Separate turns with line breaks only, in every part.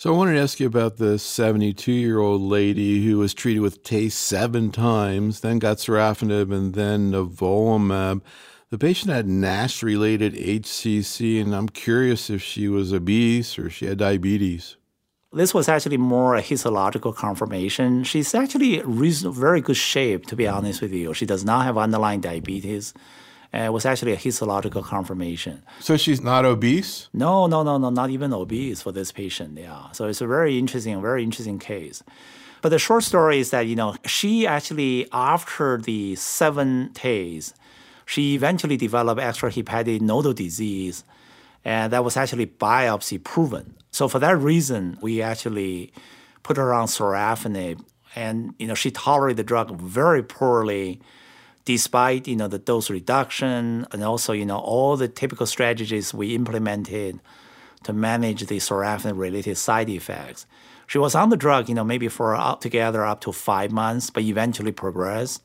So I wanted to ask you about the 72-year-old lady who was treated with TACE 7 times, then got sorafenib and then nivolumab. The patient had NASH-related HCC, and I'm curious if she was obese or she had diabetes.
This was actually more a histological confirmation. She's actually very good shape, to be honest with you. She does not have underlying diabetes. It was actually a histological confirmation.
So she's not obese?
No, not even obese for this patient, yeah. So it's a very interesting case. But the short story is that, she actually, after the 7 TACE, she eventually developed extrahepatic nodal disease, and that was actually biopsy proven. So for that reason, we actually put her on sorafenib, and, she tolerated the drug very poorly, despite, the dose reduction and also, all the typical strategies we implemented to manage the sorafenib-related side effects. She was on the drug, maybe for altogether up to 5 months, but eventually progressed.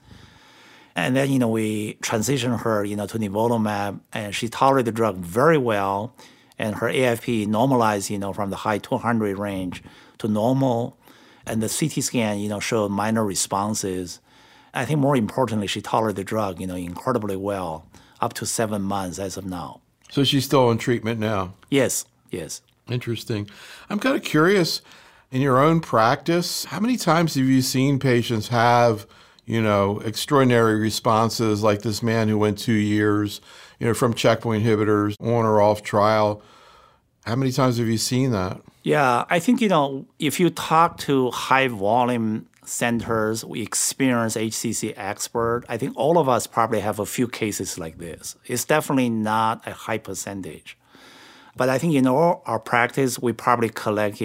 And then, we transitioned her, to nivolumab, and she tolerated the drug very well, and her AFP normalized, from the high 200 range to normal, and the CT scan, showed minor responses. I think more importantly, she tolerated the drug, incredibly well, up to 7 months as of now.
So she's still on treatment now?
Yes.
Interesting. I'm kind of curious, in your own practice, how many times have you seen patients have, extraordinary responses like this man who went 2 years, from checkpoint inhibitors on or off trial? How many times have you seen that?
Yeah, I think, if you talk to high volume centers, we experience HCC expert, I think all of us probably have a few cases like this. It's definitely not a high percentage. But I think in our practice, we probably collect,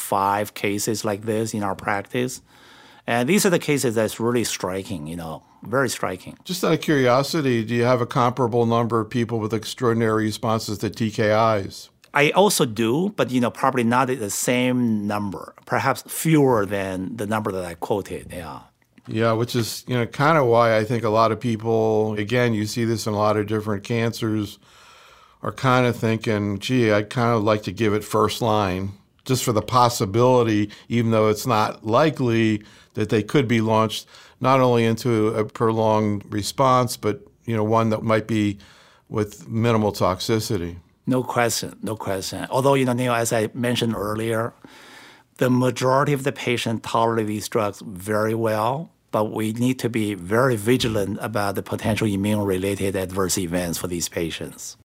5 cases like this in our practice. And these are the cases that's really striking, very striking.
Just out of curiosity, do you have a comparable number of people with extraordinary responses to TKIs?
I also do, but probably not the same number, perhaps fewer than the number that I quoted, yeah.
Yeah, which is, kind of why I think a lot of people, again, you see this in a lot of different cancers, are kind of thinking, gee, I'd kind of like to give it first line, just for the possibility, even though it's not likely, that they could be launched not only into a prolonged response, but, one that might be with minimal toxicity.
No question. Although, Neil, as I mentioned earlier, the majority of the patients tolerate these drugs very well, but we need to be very vigilant about the potential immune-related adverse events for these patients.